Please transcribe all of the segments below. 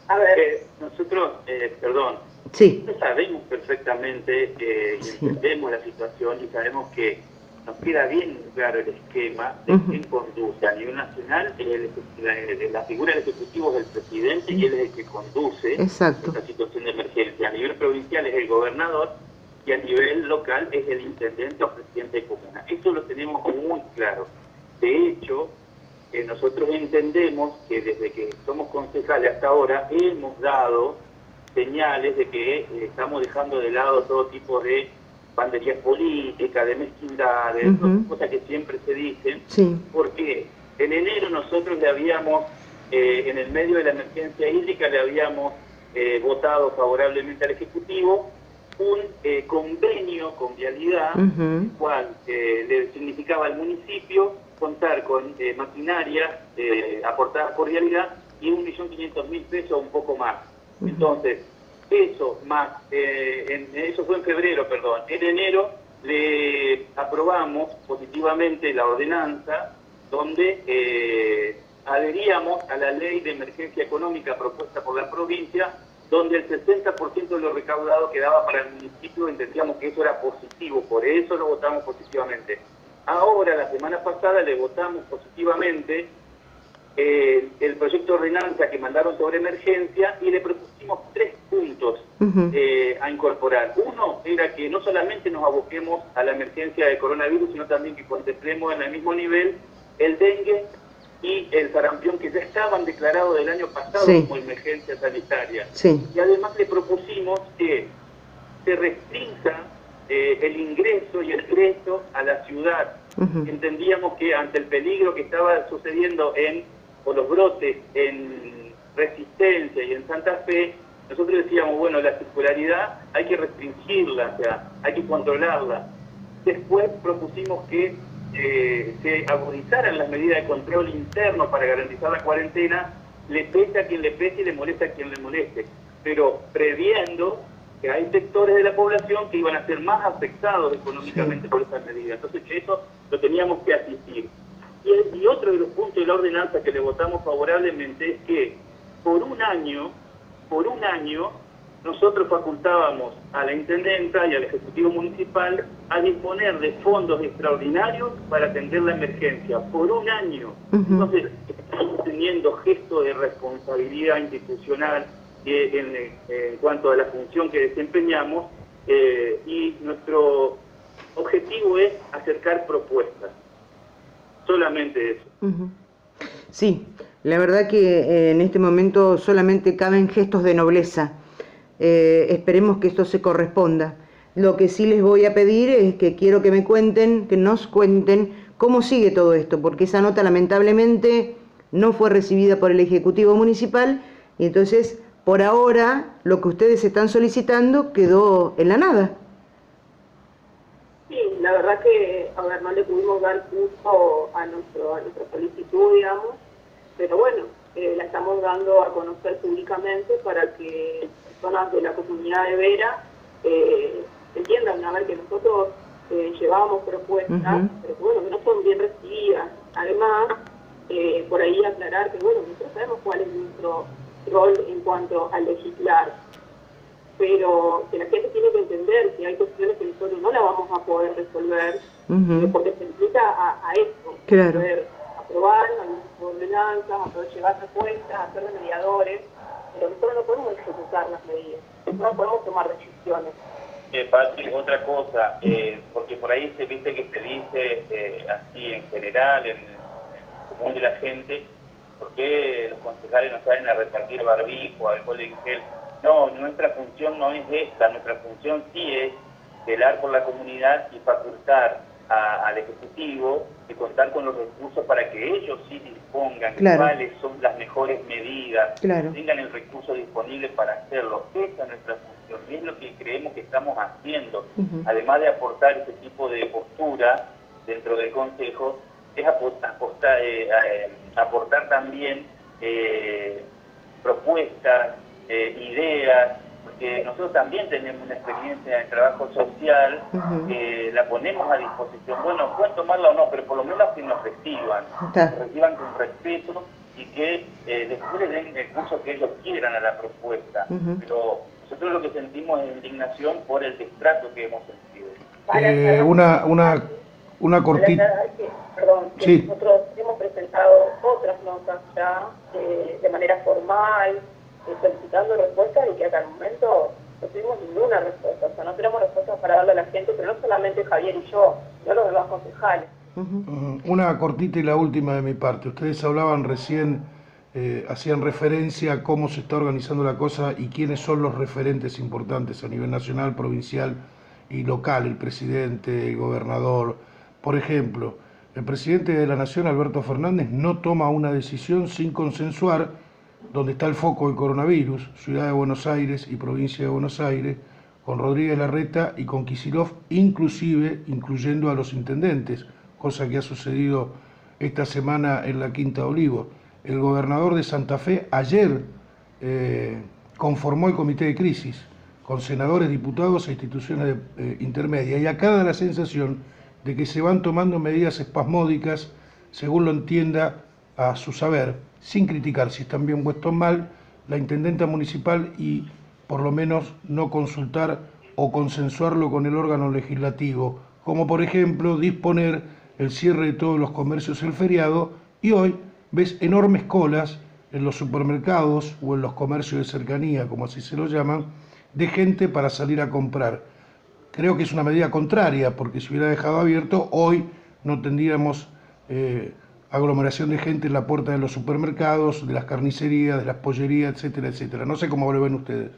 A ver. Nosotros, perdón, Sí. nosotros sabemos perfectamente y entendemos la situación y sabemos que nos queda bien claro el esquema de quién conduce. A nivel nacional, la figura del Ejecutivo es el presidente y él es el que conduce esta situación de emergencia. A nivel provincial es el gobernador y a nivel local es el intendente o presidente de comuna. Eso lo tenemos muy claro. De hecho, nosotros entendemos que desde que somos concejales hasta ahora hemos dado señales de que estamos dejando de lado todo tipo de banderías políticas, de mezquindades, cosas que siempre se dicen, porque en enero nosotros le habíamos, en el medio de la emergencia hídrica, le habíamos votado favorablemente al Ejecutivo un convenio con Vialidad, el cual le significaba al municipio contar con maquinaria aportada por Vialidad y 1.500.000 pesos, un poco más. Entonces, eso más, eso fue en febrero, perdón. En enero le aprobamos positivamente la ordenanza donde adheríamos a la ley de emergencia económica propuesta por la provincia, donde el 60% de lo recaudado quedaba para el municipio. Entendíamos que eso era positivo, por eso lo votamos positivamente. Ahora, la semana pasada, le votamos positivamente el proyecto de ordenanza que mandaron sobre emergencia y le propusimos 3 puntos a incorporar. Uno era que no solamente nos aboquemos a la emergencia de coronavirus, sino también que contemplemos en el mismo nivel el dengue y el sarampión, que ya estaban declarados del año pasado como emergencia sanitaria. Y además le propusimos que se restrinja el ingreso y el egreso a la ciudad. Entendíamos que ante el peligro que estaba sucediendo por los brotes en Resistencia y en Santa Fe, nosotros decíamos, bueno, la circularidad hay que restringirla, o sea, hay que controlarla. Después propusimos que se agudizaran las medidas de control interno para garantizar la cuarentena, le pese a quien le pese y le moleste a quien le moleste, pero previendo que hay sectores de la población que iban a ser más afectados económicamente por esas medidas. Entonces, eso lo teníamos que asistir. Y otro de los puntos de la ordenanza que le votamos favorablemente es que por un año, nosotros facultábamos a la intendenta y al Ejecutivo Municipal a disponer de fondos extraordinarios para atender la emergencia, por un año. Entonces, estamos teniendo gestos de responsabilidad institucional en cuanto a la función que desempeñamos, y nuestro objetivo es acercar propuestas. Solamente eso. Sí, la verdad que en este momento solamente caben gestos de nobleza. Esperemos que esto se corresponda. Lo que sí les voy a pedir es que quiero que me cuenten, que nos cuenten cómo sigue todo esto, porque esa nota lamentablemente no fue recibida por el Ejecutivo Municipal y entonces por ahora lo que ustedes están solicitando quedó en la nada. Sí, la verdad que, a ver, no le pudimos dar curso a nuestra solicitud, digamos, pero bueno, la estamos dando a conocer públicamente para que personas de la comunidad de Vera entiendan, a ver, que nosotros llevamos propuestas, pero bueno, que no son bien recibidas. Además, por ahí aclarar que, bueno, nosotros sabemos cuál es nuestro rol en cuanto a legislar, pero que la gente tiene que entender que hay cuestiones que nosotros no la vamos a poder resolver, porque se implica a esto, poder aprobar algunas ordenanzas, a poder llevar respuestas, a ser mediadores, pero nosotros no podemos ejecutar las medidas, no podemos tomar decisiones. Patrick, otra cosa, porque por ahí se dice que se dice así en general, en el común de la gente, ¿por qué los concejales no salen a repartir barbijo, alcohol en gel? No, nuestra función no es esta, nuestra función sí es velar por la comunidad y facultar al Ejecutivo de contar con los recursos para que ellos sí dispongan cuáles son las mejores medidas, tengan el recurso disponible para hacerlo. Esa es nuestra función y es lo que creemos que estamos haciendo. Además de aportar ese tipo de postura dentro del Consejo, es aportar también propuestas, ideas, porque nosotros también tenemos una experiencia en trabajo social, la ponemos a disposición. Bueno, pueden tomarla o no, pero por lo menos que nos reciban con respeto y que después le den el curso que ellos quieran a la propuesta. Pero nosotros lo que sentimos es indignación por el destrato que hemos sentido. Una cortita. Perdón, que sí. Nosotros hemos presentado otras notas ya de manera formal, solicitando respuestas y que hasta el momento no tuvimos ninguna respuesta. O sea, no tenemos respuestas para darle a la gente, pero no solamente Javier y yo, sino los demás concejales. Una cortita y la última de mi parte. Ustedes hablaban recién, hacían referencia a cómo se está organizando la cosa y quiénes son los referentes importantes a nivel nacional, provincial y local, el presidente, el gobernador. Por ejemplo, el presidente de la Nación, Alberto Fernández, no toma una decisión sin consensuar donde está el foco del coronavirus, Ciudad de Buenos Aires y Provincia de Buenos Aires, con Rodríguez Larreta y con Kicillof, incluyendo a los intendentes, cosa que ha sucedido esta semana en la Quinta de Olivos. El gobernador de Santa Fe ayer conformó el comité de crisis con senadores, diputados e instituciones intermedias, y acá da la sensación de que se van tomando medidas espasmódicas según lo entienda a su saber, sin criticar si están bien o están mal, la intendenta municipal y por lo menos no consultar o consensuarlo con el órgano legislativo, como por ejemplo disponer el cierre de todos los comercios el feriado, y hoy ves enormes colas en los supermercados o en los comercios de cercanía, como así se lo llaman, de gente para salir a comprar. Creo que es una medida contraria, porque si hubiera dejado abierto, hoy no tendríamos aglomeración de gente en la puerta de los supermercados, de las carnicerías, de las pollerías, etcétera, etcétera. No sé cómo lo ven ustedes.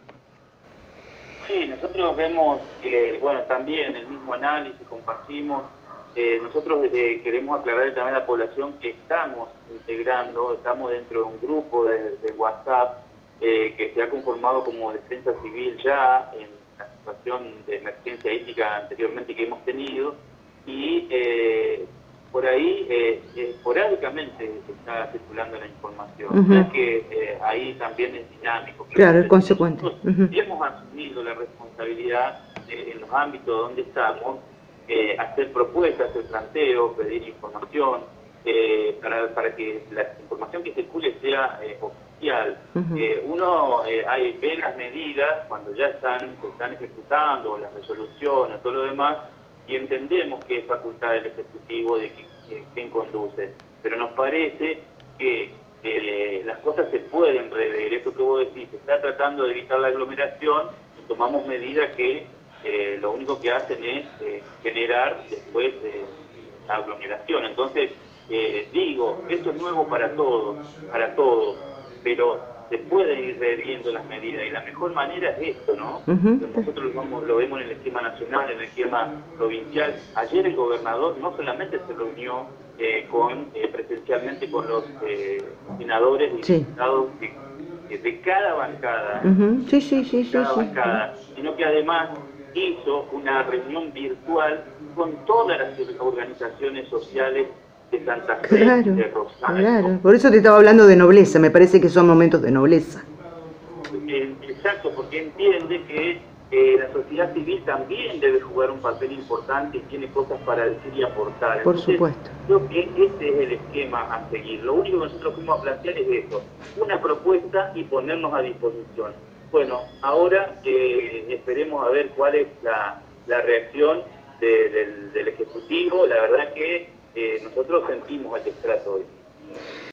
Sí, nosotros vemos que, bueno, también el mismo análisis compartimos. Nosotros queremos aclarar también a la población que estamos integrando, estamos dentro de un grupo de WhatsApp que se ha conformado como Defensa Civil ya en la situación de emergencia ética anteriormente que hemos tenido, y por ahí esporádicamente se está circulando la información. Es que ahí también es dinámico. Claro, es consecuente. Hemos asumido la responsabilidad en los ámbitos donde estamos, hacer propuestas, hacer planteos, pedir información, para que la información que circule sea oficial. Ve las medidas cuando ya se están ejecutando, las resoluciones, todo lo demás, y entendemos que es facultad del Ejecutivo de quien conduce. Pero nos parece que las cosas se pueden rever. Eso que vos decís, se está tratando de evitar la aglomeración y tomamos medidas que lo único que hacen es generar después la aglomeración. Entonces, digo, esto es nuevo para todos, pero se pueden ir reviendo las medidas y la mejor manera es esto, ¿no? Nosotros lo vemos en el esquema nacional, en el esquema provincial. Ayer el gobernador no solamente se reunió presencialmente con los senadores y diputados de cada bancada, sino que además hizo una reunión virtual con todas las organizaciones sociales de Santa Fe, de Rosario. Claro, por eso te estaba hablando de nobleza, me parece que son momentos de nobleza. Exacto, porque entiende que la sociedad civil también debe jugar un papel importante y tiene cosas para decir y aportar. Por Entonces, supuesto. Creo que este es el esquema a seguir. Lo único que nosotros fuimos a plantear es eso, una propuesta y ponernos a disposición. Bueno, ahora esperemos a ver cuál es la reacción del Ejecutivo. La verdad que nosotros sentimos el destrato hoy.